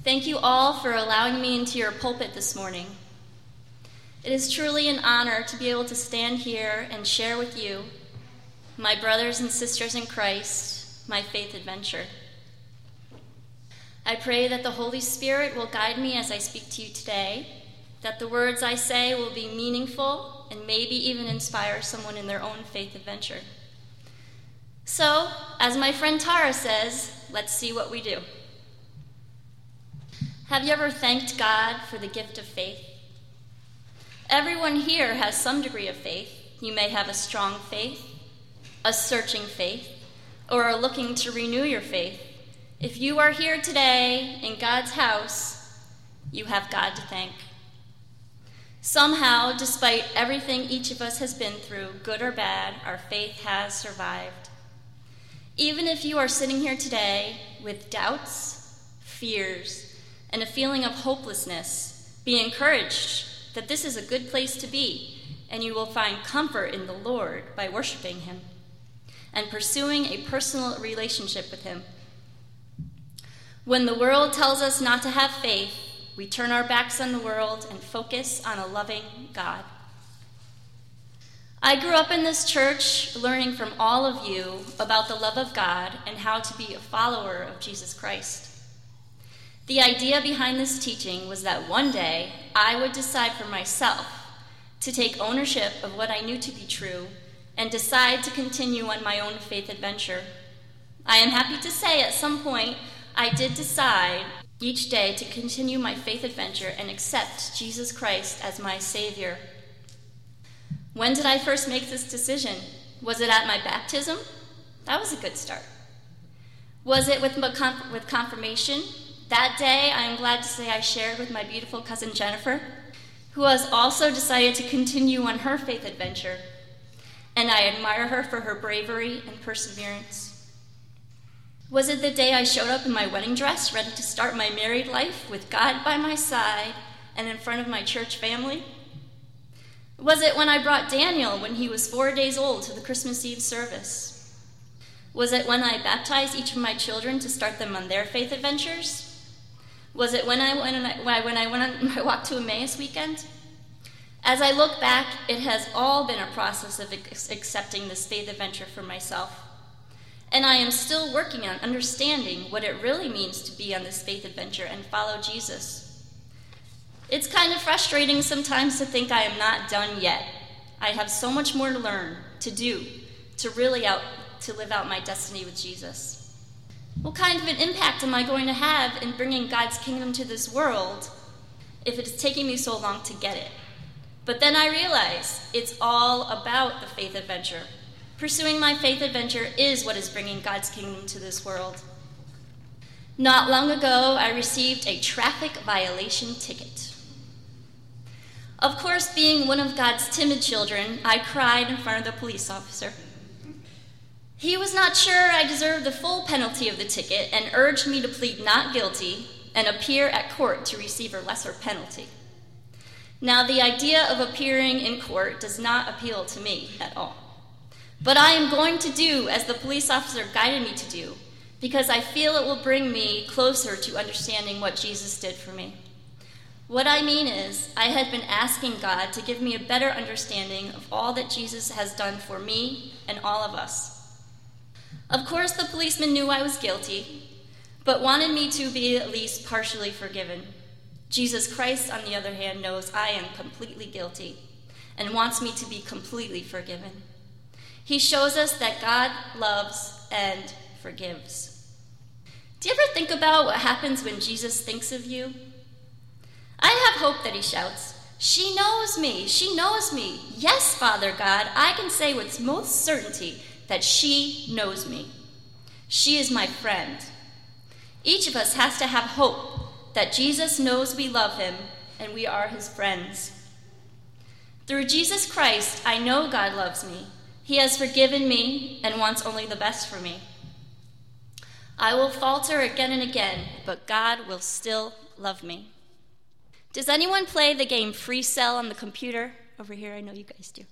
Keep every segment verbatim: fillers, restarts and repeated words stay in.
Thank you all for allowing me into your pulpit this morning. It is truly an honor to be able to stand here and share with you, my brothers and sisters in Christ, my faith adventure. I pray that the Holy Spirit will guide me as I speak to you today, that the words I say will be meaningful and maybe even inspire someone in their own faith adventure. So, as my friend Tara says, let's see what we do. Have you ever thanked God for the gift of faith? Everyone here has some degree of faith. You may have a strong faith, a searching faith, or are looking to renew your faith. If you are here today in God's house, you have God to thank. Somehow, despite everything each of us has been through, good or bad, our faith has survived. Even if you are sitting here today with doubts, fears, and a feeling of hopelessness, be encouraged that this is a good place to be, and you will find comfort in the Lord by worshiping Him and pursuing a personal relationship with Him. When the world tells us not to have faith, we turn our backs on the world and focus on a loving God. I grew up in this church learning from all of you about the love of God and how to be a follower of Jesus Christ. The idea behind this teaching was that one day I would decide for myself to take ownership of what I knew to be true and decide to continue on my own faith adventure. I am happy to say at some point I did decide each day to continue my faith adventure and accept Jesus Christ as my Savior. When did I first make this decision? Was it at my baptism? That was a good start. Was it with, with confirmation? That day, I am glad to say I shared with my beautiful cousin Jennifer, who has also decided to continue on her faith adventure, and I admire her for her bravery and perseverance. Was it the day I showed up in my wedding dress, ready to start my married life with God by my side and in front of my church family? Was it when I brought Daniel when he was four days old to the Christmas Eve service? Was it when I baptized each of my children to start them on their faith adventures? Was it when I went on, when I went on my walk to Emmaus weekend? As I look back, it has all been a process of accepting this faith adventure for myself. And I am still working on understanding what it really means to be on this faith adventure and follow Jesus. It's kind of frustrating sometimes to think I am not done yet. I have so much more to learn, to do, to really out, to live out my destiny with Jesus. What kind of an impact am I going to have in bringing God's kingdom to this world if it is taking me so long to get it? But then I realize it's all about the faith adventure. Pursuing my faith adventure is what is bringing God's kingdom to this world. Not long ago, I received a traffic violation ticket. Of course, being one of God's timid children, I cried in front of the police officer. He was not sure I deserved the full penalty of the ticket and urged me to plead not guilty and appear at court to receive a lesser penalty. Now, the idea of appearing in court does not appeal to me at all. But I am going to do as the police officer guided me to do, because I feel it will bring me closer to understanding what Jesus did for me. What I mean is, I had been asking God to give me a better understanding of all that Jesus has done for me and all of us. Of course, the policeman knew I was guilty, but wanted me to be at least partially forgiven. Jesus Christ, on the other hand, knows I am completely guilty and wants me to be completely forgiven. He shows us that God loves and forgives. Do you ever think about what happens when Jesus thinks of you? I have hope that he shouts, "She knows me, she knows me. Yes, Father God, I can say with most certainty that she knows me. She is my friend." Each of us has to have hope that Jesus knows we love him and we are his friends. Through Jesus Christ, I know God loves me. He has forgiven me and wants only the best for me. I will falter again and again, but God will still love me. Does anyone play the game Free Cell on the computer? Over here, I know you guys do.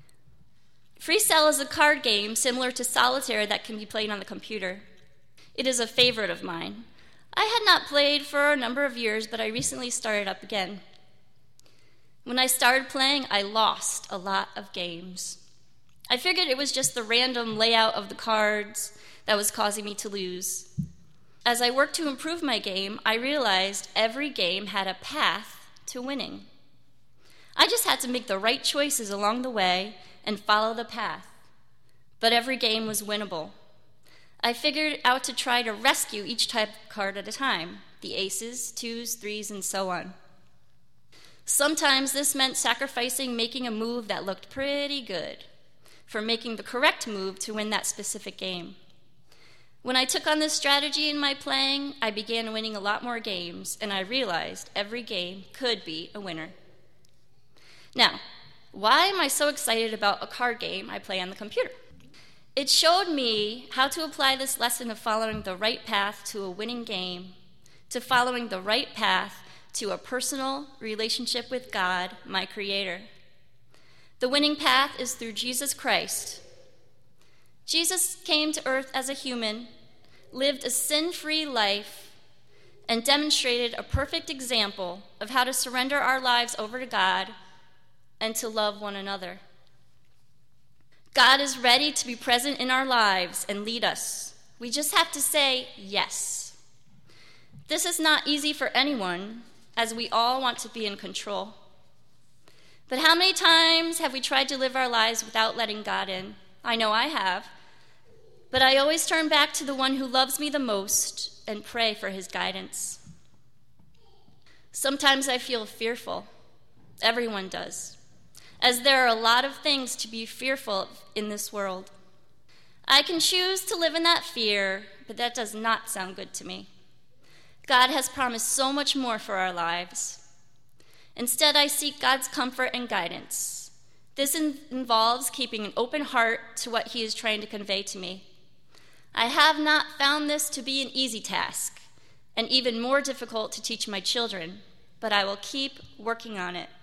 Free Cell is a card game similar to Solitaire that can be played on the computer. It is a favorite of mine. I had not played for a number of years, but I recently started up again. When I started playing, I lost a lot of games. I figured it was just the random layout of the cards that was causing me to lose. As I worked to improve my game, I realized every game had a path to winning. I just had to make the right choices along the way and follow the path. But every game was winnable. I figured out to try to rescue each type of card at a time, the aces, twos, threes, and so on. Sometimes this meant sacrificing making a move that looked pretty good for making the correct move to win that specific game. When I took on this strategy in my playing, I began winning a lot more games, and I realized every game could be a winner. Now, why am I so excited about a card game I play on the computer? It showed me how to apply this lesson of following the right path to a winning game, to following the right path to a personal relationship with God, my Creator. The winning path is through Jesus Christ. Jesus came to earth as a human, lived a sin-free life, and demonstrated a perfect example of how to surrender our lives over to God and to love one another. God is ready to be present in our lives and lead us. We just have to say yes. This is not easy for anyone, as we all want to be in control. But how many times have we tried to live our lives without letting God in? I know I have. But I always turn back to the one who loves me the most and pray for his guidance. Sometimes I feel fearful. Everyone does, as there are a lot of things to be fearful of in this world. I can choose to live in that fear, but that does not sound good to me. God has promised so much more for our lives. Instead, I seek God's comfort and guidance. This in- involves keeping an open heart to what he is trying to convey to me. I have not found this to be an easy task, and even more difficult to teach my children, but I will keep working on it.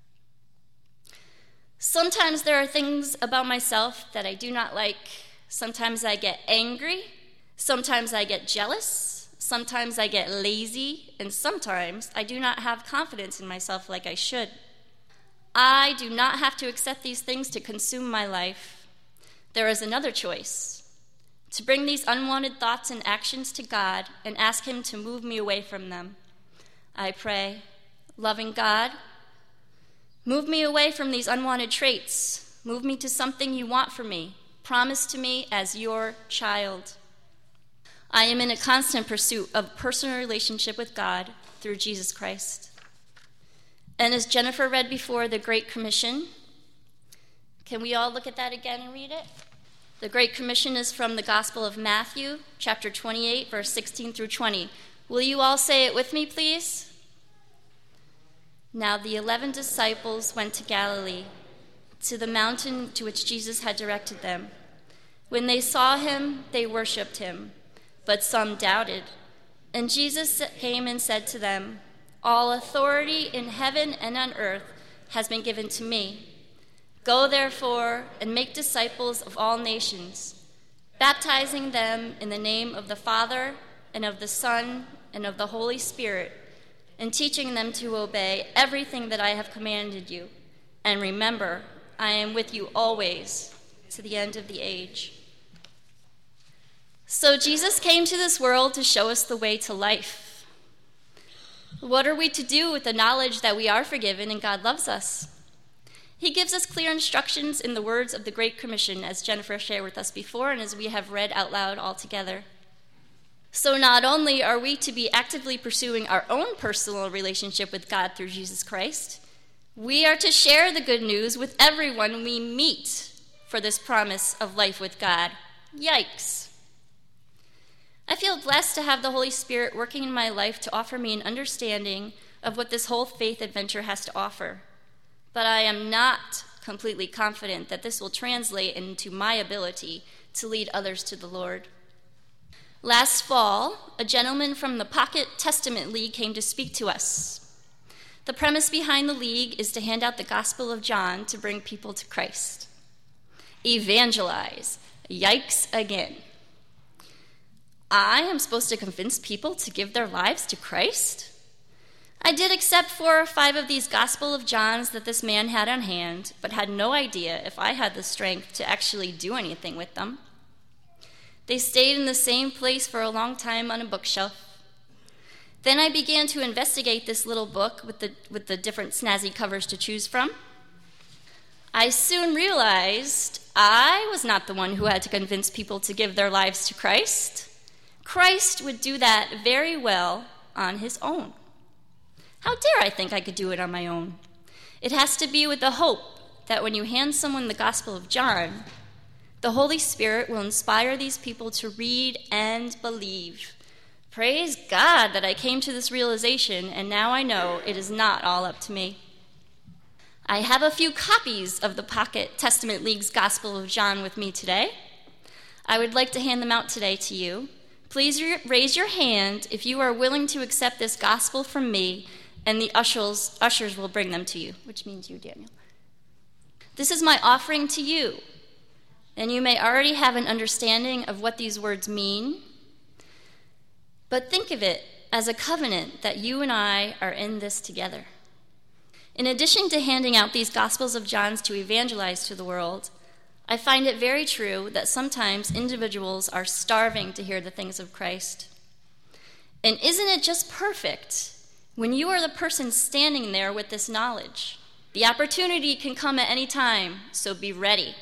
Sometimes there are things about myself that I do not like. Sometimes I get angry. Sometimes I get jealous. Sometimes I get lazy. And sometimes I do not have confidence in myself like I should. I do not have to accept these things to consume my life. There is another choice: to bring these unwanted thoughts and actions to God and ask him to move me away from them. I pray, loving God, move me away from these unwanted traits. Move me to something you want for me. Promise to me as your child. I am in a constant pursuit of personal relationship with God through Jesus Christ. And as Jennifer read before, the Great Commission, can we all look at that again and read it? The Great Commission is from the Gospel of Matthew, chapter twenty-eight, verse sixteen through twenty. Will you all say it with me, please? Now the eleven disciples went to Galilee, to the mountain to which Jesus had directed them. When they saw him, they worshipped him, but some doubted. And Jesus came and said to them, "All authority in heaven and on earth has been given to me. Go therefore and make disciples of all nations, baptizing them in the name of the Father and of the Son and of the Holy Spirit, and teaching them to obey everything that I have commanded you. And remember, I am with you always to the end of the age." So Jesus came to this world to show us the way to life. What are we to do with the knowledge that we are forgiven and God loves us? He gives us clear instructions in the words of the Great Commission, as Jennifer shared with us before and as we have read out loud all together. So not only are we to be actively pursuing our own personal relationship with God through Jesus Christ, we are to share the good news with everyone we meet for this promise of life with God. Yikes. I feel blessed to have the Holy Spirit working in my life to offer me an understanding of what this whole faith adventure has to offer. But I am not completely confident that this will translate into my ability to lead others to the Lord. Last fall, a gentleman from the Pocket Testament League came to speak to us. The premise behind the league is to hand out the Gospel of John to bring people to Christ. Evangelize. Yikes again. I am supposed to convince people to give their lives to Christ? I did accept four or five of these Gospel of Johns that this man had on hand, but had no idea if I had the strength to actually do anything with them. They stayed in the same place for a long time on a bookshelf. Then I began to investigate this little book with the, with the different snazzy covers to choose from. I soon realized I was not the one who had to convince people to give their lives to Christ. Christ would do that very well on his own. How dare I think I could do it on my own? It has to be with the hope that when you hand someone the Gospel of John, the Holy Spirit will inspire these people to read and believe. Praise God that I came to this realization, and now I know it is not all up to me. I have a few copies of the Pocket Testament League's Gospel of John with me today. I would like to hand them out today to you. Please re- raise your hand if you are willing to accept this gospel from me, and the ushers, ushers will bring them to you, which means you, Daniel. This is my offering to you, and you may already have an understanding of what these words mean, but think of it as a covenant that you and I are in this together. In addition to handing out these Gospels of Johns to evangelize to the world, I find it very true that sometimes individuals are starving to hear the things of Christ. And isn't it just perfect when you are the person standing there with this knowledge? The opportunity can come at any time, so be ready.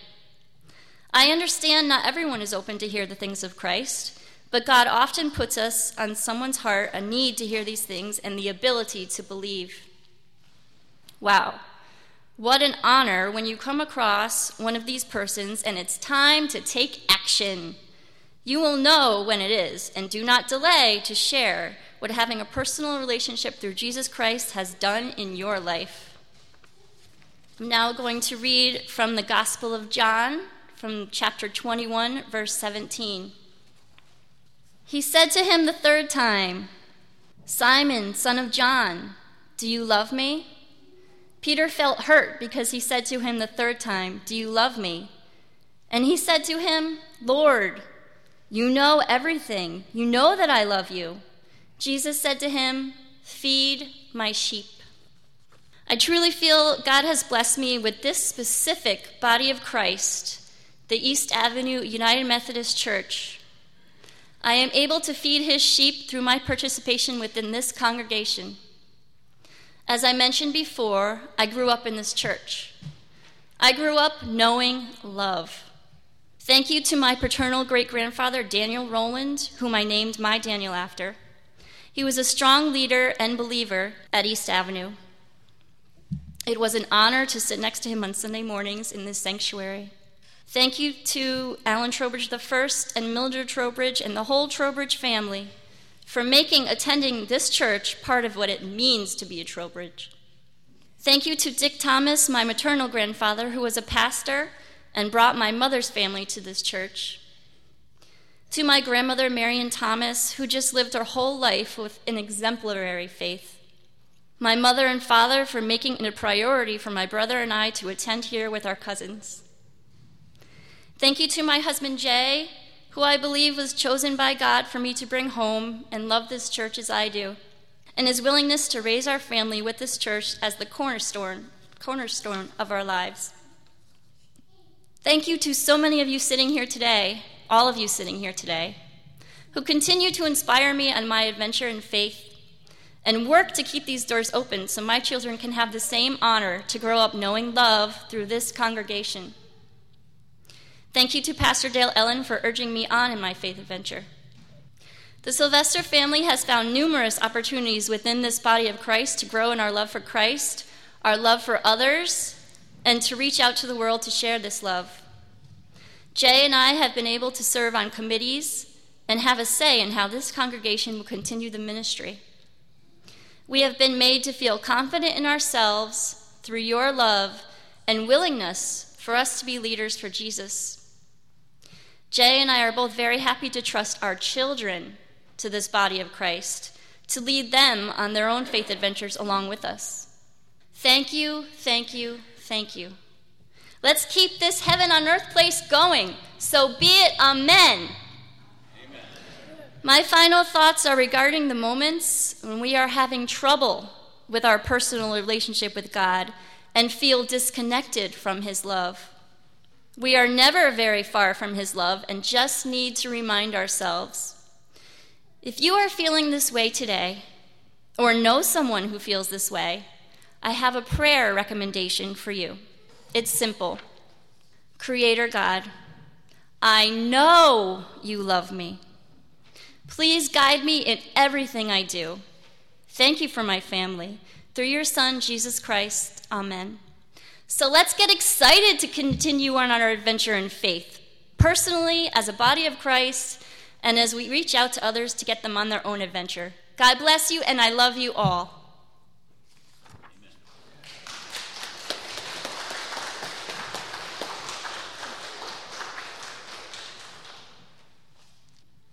I understand not everyone is open to hear the things of Christ, but God often puts us on someone's heart a need to hear these things and the ability to believe. Wow, what an honor when you come across one of these persons and it's time to take action. You will know when it is, and do not delay to share what having a personal relationship through Jesus Christ has done in your life. I'm now going to read from the Gospel of John, from chapter twenty-one, verse seventeen. He said to him the third time, "Simon, son of John, do you love me?" Peter felt hurt because he said to him the third time, "Do you love me?" And he said to him, "Lord, you know everything. You know that I love you." Jesus said to him, "Feed my sheep." I truly feel God has blessed me with this specific body of Christ, the East Avenue United Methodist Church. I am able to feed his sheep through my participation within this congregation. As I mentioned before, I grew up in this church. I grew up knowing love. Thank you to my paternal great-grandfather, Daniel Rowland, whom I named my Daniel after. He was a strong leader and believer at East Avenue. It was an honor to sit next to him on Sunday mornings in this sanctuary. Thank you to Alan Trowbridge the First and Mildred Trowbridge and the whole Trowbridge family for making attending this church part of what it means to be a Trowbridge. Thank you to Dick Thomas, my maternal grandfather, who was a pastor and brought my mother's family to this church. To my grandmother, Marion Thomas, who just lived her whole life with an exemplary faith. My mother and father for making it a priority for my brother and I to attend here with our cousins. Thank you to my husband, Jay, who I believe was chosen by God for me to bring home and love this church as I do, and his willingness to raise our family with this church as the cornerstone, cornerstone of our lives. Thank you to so many of you sitting here today, all of you sitting here today, who continue to inspire me on my adventure in faith and work to keep these doors open so my children can have the same honor to grow up knowing love through this congregation. Thank you to Pastor Dale Ellen for urging me on in my faith adventure. The Sylvester family has found numerous opportunities within this body of Christ to grow in our love for Christ, our love for others, and to reach out to the world to share this love. Jay and I have been able to serve on committees and have a say in how this congregation will continue the ministry. We have been made to feel confident in ourselves through your love and willingness for us to be leaders for Jesus. Jay and I are both very happy to trust our children to this body of Christ, to lead them on their own faith adventures along with us. Thank you, thank you, thank you. Let's keep this heaven on earth place going. So be it, amen. Amen. My final thoughts are regarding the moments when we are having trouble with our personal relationship with God and feel disconnected from his love. We are never very far from his love and just need to remind ourselves. If you are feeling this way today, or know someone who feels this way, I have a prayer recommendation for you. It's simple. Creator God, I know you love me. Please guide me in everything I do. Thank you for my family. Through your Son, Jesus Christ, amen. So let's get excited to continue on our adventure in faith, personally, as a body of Christ, and as we reach out to others to get them on their own adventure. God bless you, and I love you all.